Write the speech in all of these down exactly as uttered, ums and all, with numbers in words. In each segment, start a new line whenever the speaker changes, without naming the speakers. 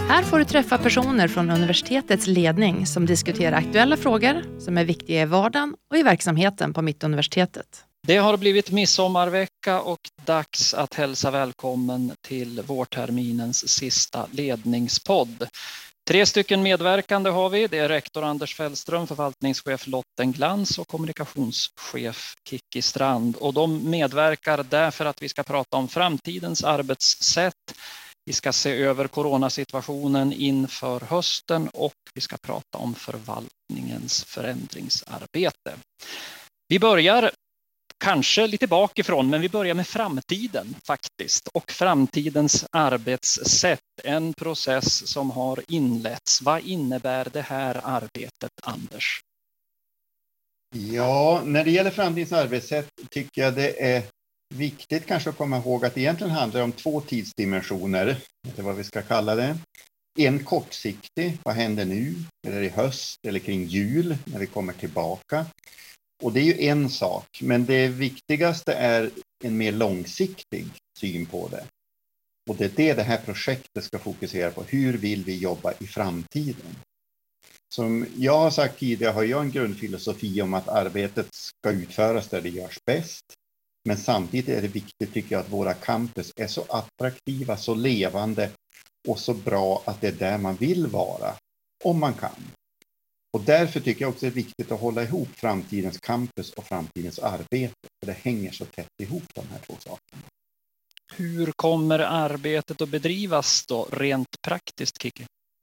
Här får du träffa personer från universitetets ledning som diskuterar aktuella frågor som är viktiga i vardagen och i verksamheten på Mittuniversitetet.
Det har blivit midsommarvecka och dags att hälsa välkommen till vårterminens sista ledningspodd. Tre stycken medverkande har vi. Det är rektor Anders Fällström, förvaltningschef Lotten Glans och kommunikationschef Kiki Strand. Och de medverkar därför att vi ska prata om framtidens arbetssätt. Vi ska se över coronasituationen inför hösten och vi ska prata om förvaltningens förändringsarbete. Vi börjar kanske lite bakifrån, men vi börjar med framtiden faktiskt och framtidens arbetssätt. En process som har inletts. Vad innebär det här arbetet, Anders?
Ja, när det gäller framtidens arbetssätt tycker jag det är viktigt kanske att komma ihåg att det egentligen handlar om två tidsdimensioner. Det är vad vi ska kalla det. En kortsiktig, vad händer nu? Eller i höst eller kring jul när vi kommer tillbaka? Och det är ju en sak, men det viktigaste är en mer långsiktig syn på det. Och det är det det här projektet ska fokusera på. Hur vill vi jobba i framtiden? Som jag har sagt tidigare har jag en grundfilosofi om att arbetet ska utföras där det görs bäst. Men samtidigt är det viktigt tycker jag att våra campus är så attraktiva, så levande och så bra att det är där man vill vara, om man kan. Och därför tycker jag också det är viktigt att hålla ihop framtidens campus och framtidens arbete. För det hänger så tätt ihop de här två sakerna.
Hur kommer arbetet att bedrivas då rent praktiskt, Kiki?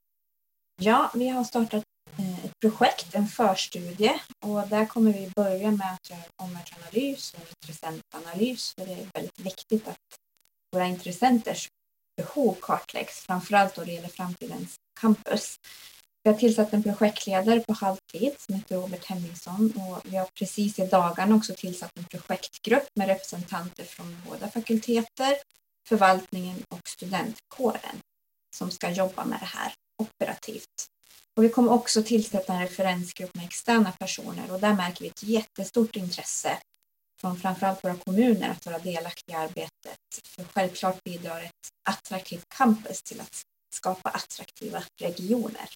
Ja, vi har startat ett projekt, en förstudie. Och där kommer vi börja med att göra omvärldsanalys och intressentanalys. För det är väldigt viktigt att våra intressenters behov kartläggs. Framförallt då det gäller framtidens campus. Vi har tillsatt en projektledare på halvtid som heter Robert Henningsson och vi har precis i dagarna också tillsatt en projektgrupp med representanter från båda fakulteter, förvaltningen och studentkåren som ska jobba med det här operativt. Och vi kommer också tillsätta en referensgrupp med externa personer och där märker vi ett jättestort intresse från framförallt våra kommuner att vara delaktiga i arbetet. För självklart bidrar ett attraktivt campus till att skapa attraktiva regioner.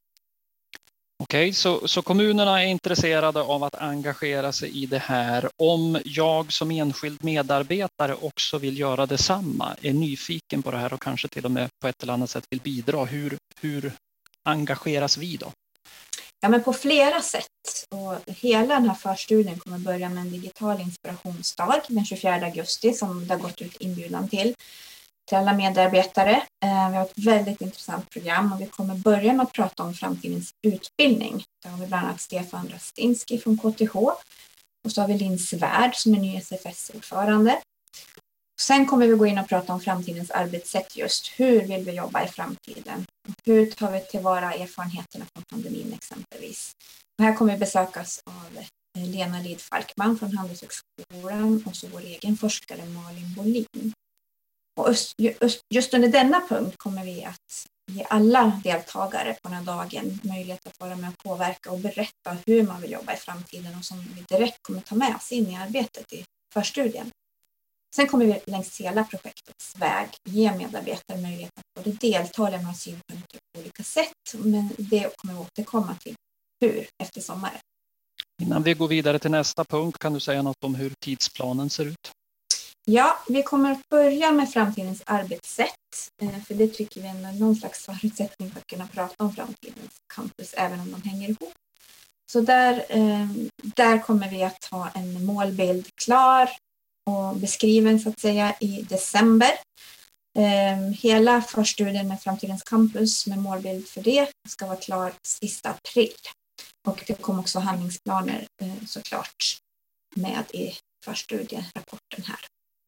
Okej, så, så kommunerna är intresserade av att engagera sig i det här. Om jag som enskild medarbetare också vill göra detsamma, är nyfiken på det här och kanske till och med på ett eller annat sätt vill bidra, hur, hur engageras vi då?
Ja, men på flera sätt. Och hela den här förstudien kommer börja med en digital inspirationsdag den tjugofjärde augusti som det har gått ut inbjudan till. Till alla medarbetare. Vi har ett väldigt intressant program och vi kommer börja med att prata om framtidens utbildning. Där har vi bland annat Stefan Rastinski från K T H och så har vi Linn Svärd som är ny S F S-ordförande. Sen kommer vi gå in och prata om framtidens arbetssätt just. Hur vill vi jobba i framtiden? Hur tar vi tillvara erfarenheterna från pandemin exempelvis? Och här kommer vi besökas av Lena Lid Falkman från Handelshögskolan och så vår egen forskare Malin Bolin. Och just under denna punkt kommer vi att ge alla deltagare på den här dagen möjlighet att vara med och påverka och berätta hur man vill jobba i framtiden och som vi direkt kommer ta med oss in i arbetet i förstudien. Sen kommer vi längs hela projektets väg ge medarbetare möjlighet att både delta och lämna synpunkter på olika sätt. Men det kommer vi återkomma till hur efter sommaren.
Innan vi går vidare till nästa punkt kan du säga något om hur tidsplanen ser ut?
Ja, vi kommer att börja med framtidens arbetssätt. För det tycker vi är någon slags förutsättning för att kunna prata om framtidens campus även om de hänger ihop. Så där, där kommer vi att ha en målbild klar och beskriven så att säga i december. Hela förstudien med framtidens campus med målbild för det ska vara klar sista april. Och det kommer också handlingsplaner såklart med i förstudierapporten här.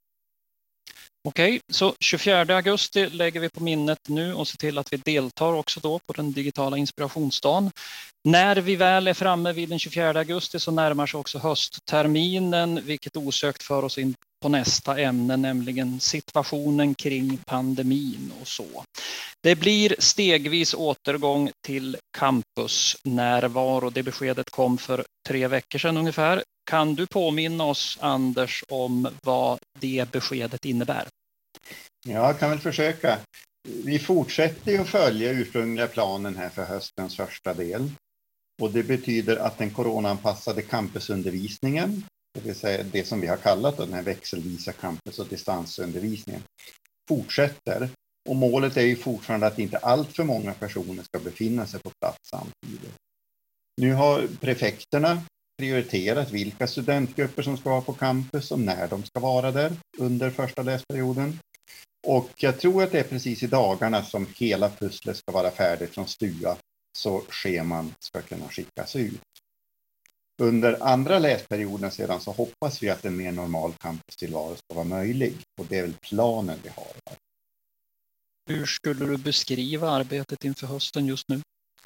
Okej, så tjugofjärde augusti lägger vi på minnet nu och ser till att vi deltar också då på den digitala inspirationsdagen. När vi väl är framme vid den tjugofjärde augusti så närmar sig också höstterminen, vilket osökt för oss in på nästa ämne, nämligen situationen kring pandemin och så. Det blir stegvis återgång till campusnärvaro. Det beskedet kom för tre veckor sedan ungefär. Kan du påminna oss, Anders, om vad det beskedet innebär?
Ja, jag kan väl försöka. Vi fortsätter att följa ursprungliga planen här för höstens första del. Och det betyder att den coronaanpassade campusundervisningen, det vill säga det som vi har kallat den här växelvisa campus- och distansundervisningen, fortsätter. Och målet är ju fortfarande att inte allt för många personer ska befinna sig på plats samtidigt. Nu har prefekterna prioriterat vilka studentgrupper som ska vara på campus och när de ska vara där under första läsperioden. Och jag tror att det är precis i dagarna som hela pusslet ska vara färdigt från Stua så scheman ska kunna skickas ut. Under andra läsperioden sedan så hoppas vi att en mer normal campustillvaro ska vara möjlig. Och det är väl planen vi har här.
Hur skulle du beskriva arbetet inför hösten just nu?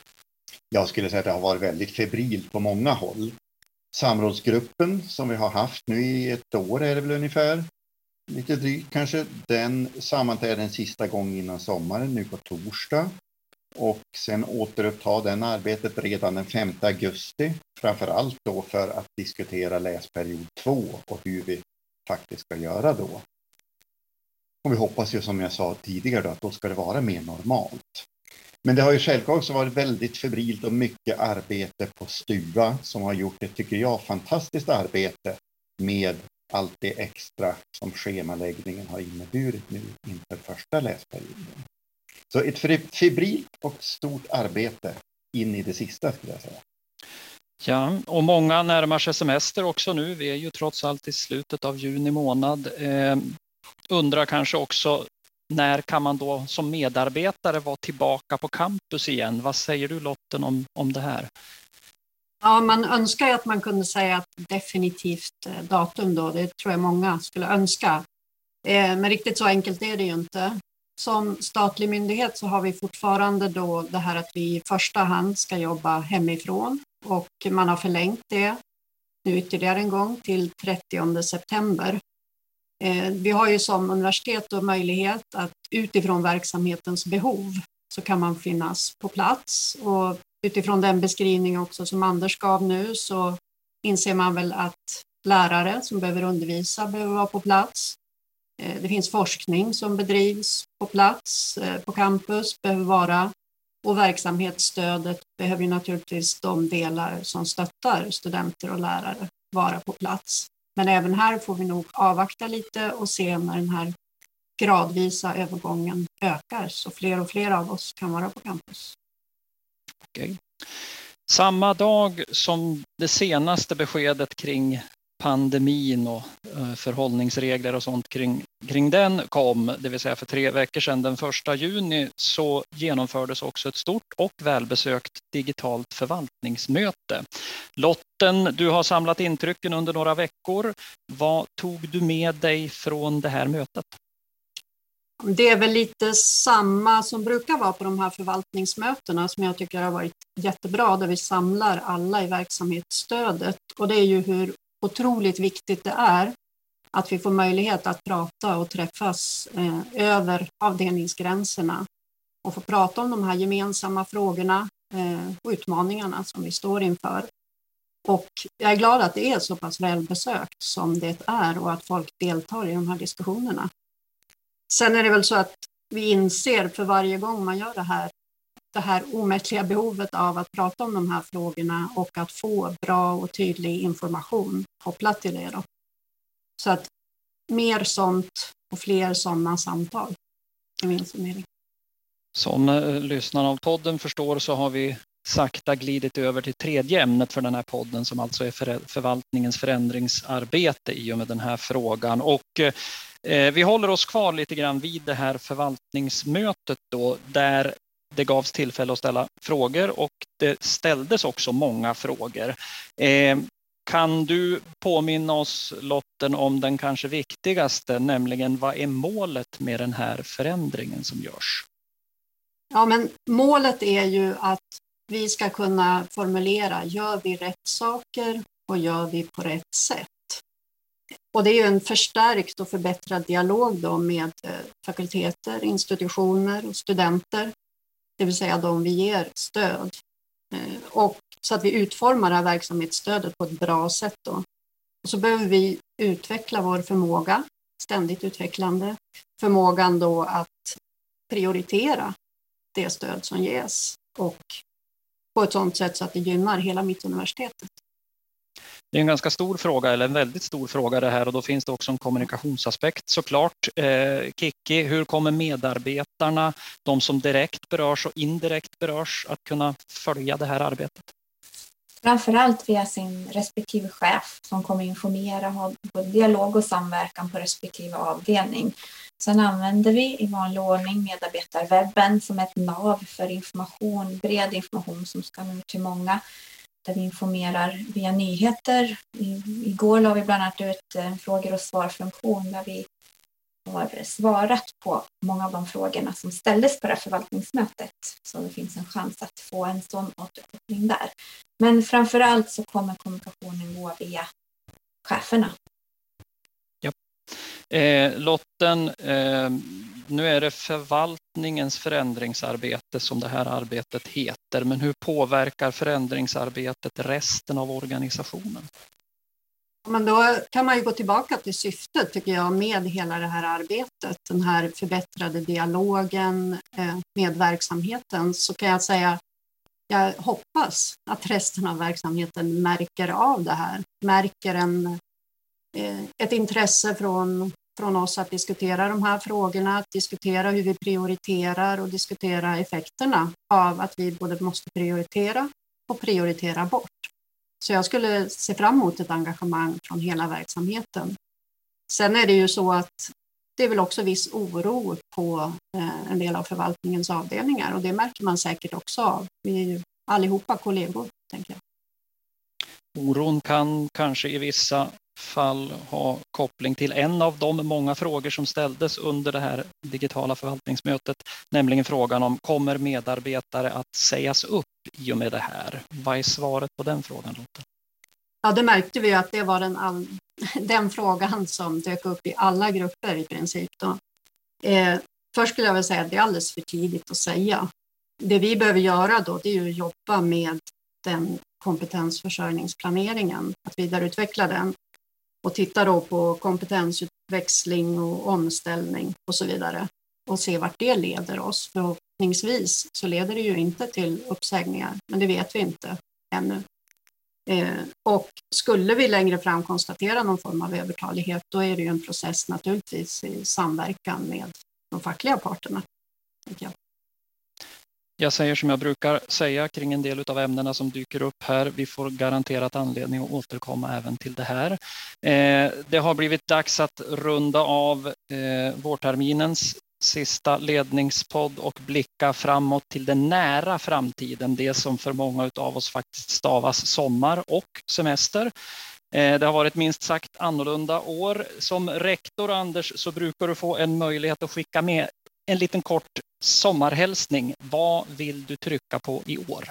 Jag skulle säga att det har varit väldigt febrilt på många håll. Samrådsgruppen som vi har haft nu i ett år är det väl ungefär. Lite drygt kanske. Den sammanträder en sista gång innan sommaren nu på torsdag. Och sen återuppta den arbetet redan den femte augusti. Framförallt då för att diskutera läsperiod två och hur vi faktiskt ska göra då. Och vi hoppas ju som jag sa tidigare då, att då ska det vara mer normalt. Men det har ju självklart också varit väldigt febrilt och mycket arbete på Stua som har gjort ett, tycker jag, fantastiskt arbete med allt det extra som schemaläggningen har inneburit nu inför första läsperioden. Så ett febrilt och stort arbete in i det sista skulle jag säga.
Ja, och många närmar sig semester också nu. Vi är ju trots allt i slutet av juni månad. Eh, undrar kanske också, när kan man då som medarbetare vara tillbaka på campus igen? Vad säger du Lotten om, om det här?
Ja, man önskar ju att man kunde säga ett definitivt datum då. Det tror jag många skulle önska. Eh, men riktigt så enkelt är det ju inte. Som statlig myndighet så har vi fortfarande då det här att vi i första hand ska jobba hemifrån. Och man har förlängt det nu ytterligare en gång till trettionde september. Eh, vi har ju som universitet då möjlighet att utifrån verksamhetens behov så kan man finnas på plats. Och utifrån den beskrivning också som Anders gav nu så inser man väl att lärare som behöver undervisa behöver vara på plats. Eh, det finns forskning som bedrivs på plats, eh, på campus behöver vara. Och verksamhetsstödet behöver ju naturligtvis de delar som stöttar studenter och lärare vara på plats. Men även här får vi nog avvakta lite och se när den här gradvisa övergången ökar. Så fler och fler av oss kan vara på campus.
Okej. Samma dag som det senaste beskedet kring pandemin och förhållningsregler och sånt kring, kring den kom, det vill säga för tre veckor sedan den första juni, så genomfördes också ett stort och välbesökt digitalt förvaltningsmöte. Lotten, du har samlat intrycken under några veckor. Vad tog du med dig från det här mötet?
Det är väl lite samma som brukar vara på de här förvaltningsmötena som jag tycker har varit jättebra, där vi samlar alla i verksamhetsstödet. Och det är ju hur otroligt viktigt det är att vi får möjlighet att prata och träffas eh, över avdelningsgränserna och få prata om de här gemensamma frågorna eh, och utmaningarna som vi står inför. Och jag är glad att det är så pass välbesökt som det är och att folk deltar i de här diskussionerna. Sen är det väl så att vi inser för varje gång man gör det här, det här omättliga behovet av att prata om de här frågorna och att få bra och tydlig information kopplat till det då. Så att mer sånt och fler sådana samtal är min summering.
Som eh, lyssnarna av podden förstår så har vi sakta glidit över till tredje ämnet för den här podden som alltså är för, förvaltningens förändringsarbete i och med den här frågan. Och eh, vi håller oss kvar lite grann vid det här förvaltningsmötet då, där det gavs tillfälle att ställa frågor och det ställdes också många frågor. Eh, kan du påminna oss, Lotten, om den kanske viktigaste, nämligen vad är målet med den här förändringen som görs?
Ja, men målet är ju att vi ska kunna formulera, gör vi rätt saker och gör vi på rätt sätt? Och det är ju en förstärkt och förbättrad dialog då med fakulteter, institutioner och studenter. Det vill säga de vi ger stöd. Och så att vi utformar det här verksamhetsstödet på ett bra sätt då. Och så behöver vi utveckla vår förmåga, ständigt utvecklande. Förmågan då att prioritera det stöd som ges och på ett sådant sätt så att det gynnar hela Mittuniversitetet.
Det är en ganska stor fråga, eller en väldigt stor fråga det här, och då finns det också en kommunikationsaspekt såklart. Eh, Kiki, hur kommer medarbetarna, de som direkt berörs och indirekt berörs, att kunna följa det här arbetet?
Framförallt via sin respektive chef som kommer informera, ha både dialog och samverkan på respektive avdelning. Sen använder vi i vanlig ordning medarbetarwebben som ett nav för information, bred information som ska nå ut till många. Där vi informerar via nyheter. I, igår la vi bland annat ut en frågor- och svarfunktion där vi har svarat på många av de frågorna som ställdes på det här förvaltningsmötet. Så det finns en chans att få en sån återkoppling där. Men framförallt så kommer kommunikationen gå via cheferna.
Ja. Eh, Lotten, eh, nu är det förvaltningens förändringsarbete som det här arbetet heter. Men hur påverkar förändringsarbetet resten av organisationen?
Men då kan man ju gå tillbaka till syftet tycker jag med hela det här arbetet. Den här förbättrade dialogen med verksamheten. Så kan jag säga, jag hoppas att resten av verksamheten märker av det här. Märker en, ett intresse från, från oss att diskutera de här frågorna. Att diskutera hur vi prioriterar och diskutera effekterna av att vi både måste prioritera och prioritera bort. Så jag skulle se fram emot ett engagemang från hela verksamheten. Sen är det ju så att det är väl också viss oro på en del av förvaltningens avdelningar. Och det märker man säkert också av. Vi är ju allihopa kollegor, tänker jag.
Oron kan kanske i vissa fall ha koppling till en av de många frågor som ställdes under det här digitala förvaltningsmötet. Nämligen frågan om kommer medarbetare att sägas upp i och med det här? Vad är svaret på den frågan, Lotta?
Ja, det märkte vi att det var den, all, den frågan som dök upp i alla grupper i princip. Då. Eh, först skulle jag väl säga att det är alldeles för tidigt att säga. Det vi behöver göra då det är ju att jobba med den kompetensförsörjningsplaneringen, att vidareutveckla den och titta då på kompetensutväxling och omställning och så vidare och se vart det leder oss. Förhoppningsvis så leder det ju inte till uppsägningar, men det vet vi inte ännu. Eh, och skulle vi längre fram konstatera någon form av övertalighet, då är det ju en process naturligtvis i samverkan med de fackliga parterna. Jag.
jag säger som jag brukar säga kring en del av ämnena som dyker upp här. Vi får garanterat anledning att återkomma även till det här. Eh, det har blivit dags att runda av eh, vårterminens sista ledningspodd och blicka framåt till den nära framtiden. Det som för många av oss faktiskt stavas sommar och semester. Det har varit minst sagt annorlunda år. Som rektor, Anders, så brukar du få en möjlighet att skicka med en liten kort sommarhälsning. Vad vill du trycka på i år?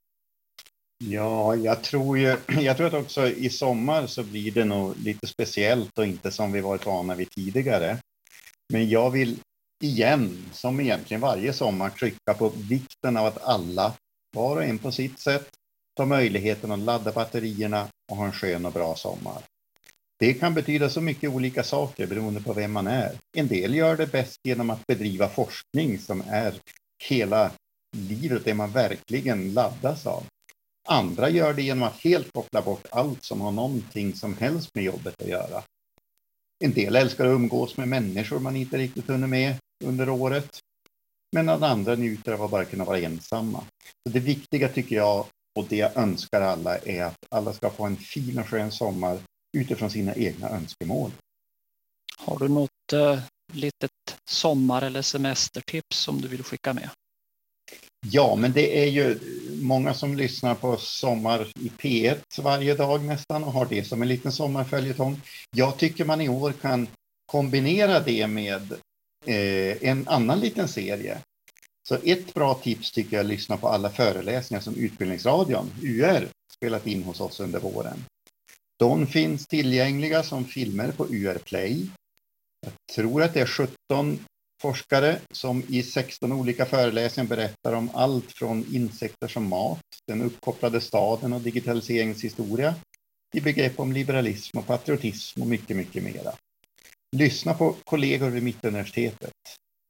Ja, jag tror ju, jag tror att också i sommar så blir det nog lite speciellt och inte som vi varit vana vid tidigare. Men jag vill igen, som egentligen varje sommar, trycka på vikten av att alla, var och en på sitt sätt, tar möjligheten att ladda batterierna och ha en skön och bra sommar. Det kan betyda så mycket olika saker beroende på vem man är. En del gör det bäst genom att bedriva forskning som är hela livet, det man verkligen laddas av. Andra gör det genom att helt koppla bort allt som har någonting som helst med jobbet att göra. En del älskar att umgås med människor man inte riktigt hunnit med under året. Men andra njuter av att bara kunna vara ensamma. Så det viktiga tycker jag, och det jag önskar alla, är att alla ska få en fin och skön sommar utifrån sina egna önskemål.
Har du något eh, litet sommar- eller semestertips som du vill skicka med?
Ja, men det är ju många som lyssnar på Sommar i P ett varje dag nästan och har det som en liten sommarföljetong. Jag tycker man i år kan kombinera det med eh, en annan liten serie. Så ett bra tips tycker jag är att lyssna på alla föreläsningar som Utbildningsradion, U R, spelat in hos oss under våren. De finns tillgängliga som filmer på U R Play. Jag tror att det är sjutton forskare som i sexton olika föreläsningar berättar om allt från insekter som mat, den uppkopplade staden och digitaliseringshistoria, i begrepp om liberalism och patriotism och mycket, mycket mera. Lyssna på kollegor vid Mittuniversitetet.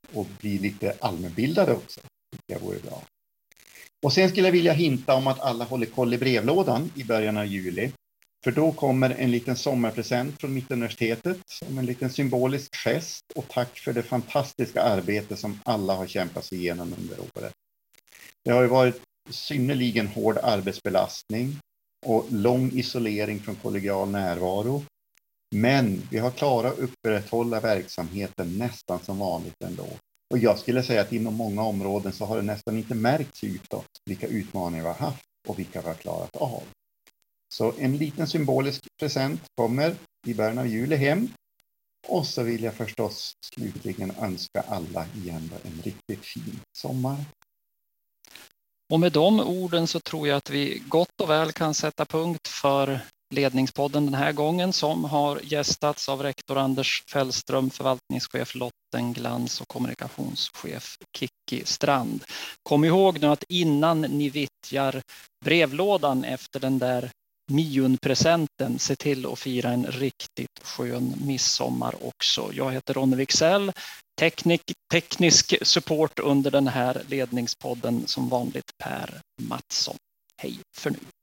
och bli lite allmänbildade också. Det jag vore bra. Och sen skulle jag vilja hinta om att alla håller koll i brevlådan i början av juli. För då kommer en liten sommarpresent från Mittuniversitetet som en liten symbolisk gest och tack för det fantastiska arbete som alla har kämpat sig igenom under året. Det har ju varit synnerligen hård arbetsbelastning och lång isolering från kollegial närvaro. Men vi har klarat att upprätthålla verksamheten nästan som vanligt ändå. Och jag skulle säga att inom många områden så har det nästan inte märkts utåt vilka utmaningar vi har haft och vilka vi har klarat av. Så en liten symbolisk present kommer i början av juli hem. Och så vill jag förstås slutligen önska alla igen en riktigt fin sommar.
Och med de orden så tror jag att vi gott och väl kan sätta punkt för ledningspodden den här gången som har gästats av rektor Anders Fällström, förvaltningschef Lotten Glans och kommunikationschef Kiki Strand. Kom ihåg nu att innan ni vittjar brevlådan efter den där miljonpresenten, se till att fira en riktigt skön midsommar också. Jag heter Ronny Wicksell, teknik, teknisk support under den här ledningspodden som vanligt Per Mattsson. Hej för nu.